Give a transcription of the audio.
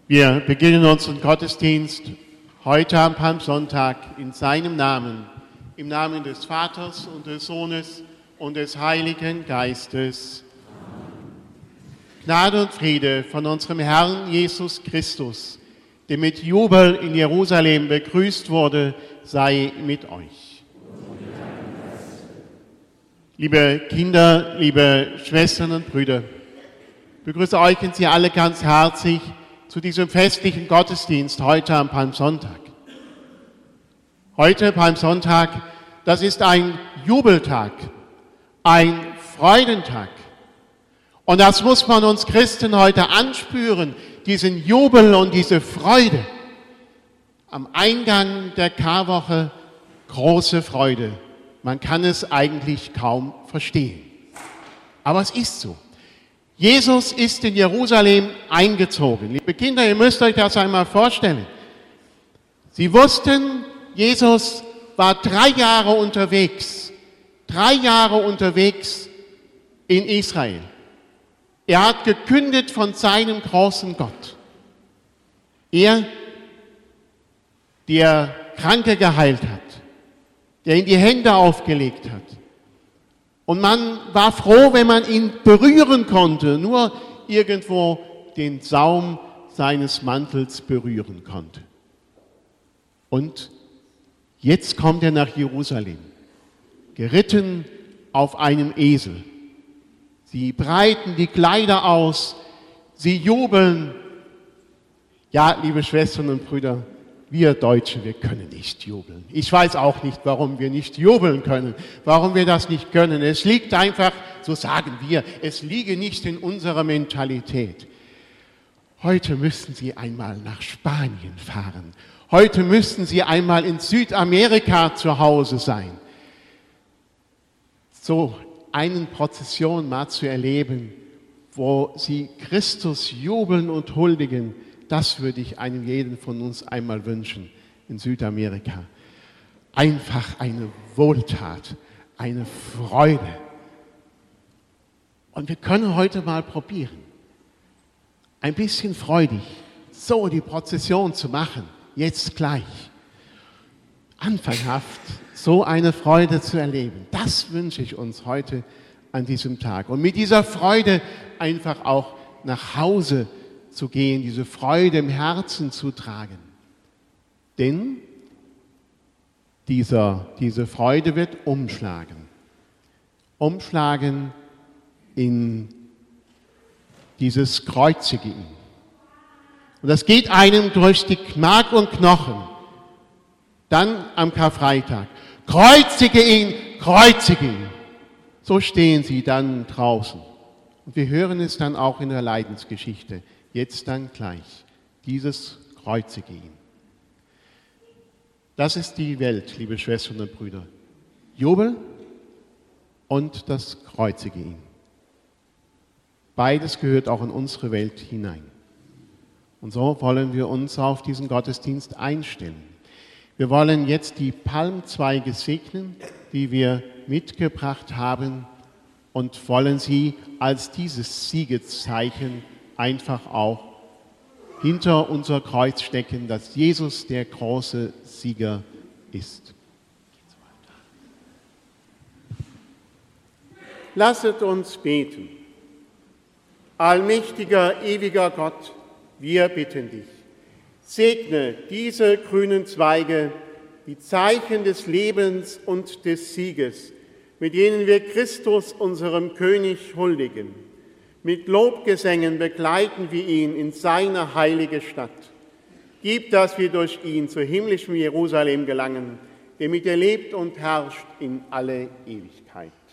Wir beginnen unseren Gottesdienst heute am Palmsonntag in seinem Namen, im Namen des Vaters und des Sohnes und des Heiligen Geistes. Gnade und Friede von unserem Herrn Jesus Christus, der mit Jubel in Jerusalem begrüßt wurde, sei mit euch. Liebe Kinder, liebe Schwestern und Brüder, ich begrüße euch und Sie alle ganz herzlich zu diesem festlichen Gottesdienst heute am Palmsonntag. Heute, Palmsonntag, das ist ein Jubeltag, ein Freudentag. Und das muss man uns Christen heute anspüren, diesen Jubel und diese Freude. Am Eingang der Karwoche große Freude. Man kann es eigentlich kaum verstehen. Aber es ist so. Jesus ist in Jerusalem eingezogen. Liebe Kinder, ihr müsst euch das einmal vorstellen. Sie wussten, Jesus war 3 Jahre unterwegs. 3 Jahre unterwegs in Israel. Er hat gekündigt von seinem großen Gott. Er, der Kranke geheilt hat, der ihm die Hände aufgelegt hat. Und man war froh, wenn man ihn berühren konnte, nur irgendwo den Saum seines Mantels berühren konnte. Und jetzt kommt er nach Jerusalem, geritten auf einem Esel. Sie breiten die Kleider aus, sie jubeln. Ja, liebe Schwestern und Brüder, wir Deutsche, wir können nicht jubeln. Ich weiß auch nicht, warum wir nicht jubeln können, warum wir das nicht können. Es liegt einfach, so sagen wir, es liege nicht in unserer Mentalität. Heute müssen Sie einmal nach Spanien fahren. Heute müssen Sie einmal in Südamerika zu Hause sein. So eine Prozession mal zu erleben, wo Sie Christus jubeln und huldigen, das würde ich einem jeden von uns einmal wünschen in Südamerika. Einfach eine Wohltat, eine Freude. Und wir können heute mal probieren, ein bisschen freudig so die Prozession zu machen, jetzt gleich. Anfanghaft so eine Freude zu erleben. Das wünsche ich uns heute an diesem Tag. Und mit dieser Freude einfach auch nach Hause zu gehen, diese Freude im Herzen zu tragen. Denn diese Freude wird umschlagen. Umschlagen in dieses Kreuzigen. Und das geht einem durch die Mark und Knochen. Dann am Karfreitag. Kreuzige ihn, kreuzige ihn. So stehen sie dann draußen. Und wir hören es dann auch in der Leidensgeschichte. Jetzt dann gleich, dieses Kreuzige ihn. Das ist die Welt, liebe Schwestern und Brüder. Jubel und das Kreuzige ihn. Beides gehört auch in unsere Welt hinein. Und so wollen wir uns auf diesen Gottesdienst einstellen. Wir wollen jetzt die Palmzweige segnen, die wir mitgebracht haben, und wollen sie als dieses Siegeszeichen einfach auch hinter unser Kreuz stecken, dass Jesus der große Sieger ist. Lasset uns beten. Allmächtiger, ewiger Gott, wir bitten dich, segne diese grünen Zweige, die Zeichen des Lebens und des Sieges, mit denen wir Christus, unserem König, huldigen. Mit Lobgesängen begleiten wir ihn in seine heilige Stadt. Gib, dass wir durch ihn zu himmlischem Jerusalem gelangen, der mit dir lebt und herrscht in alle Ewigkeit.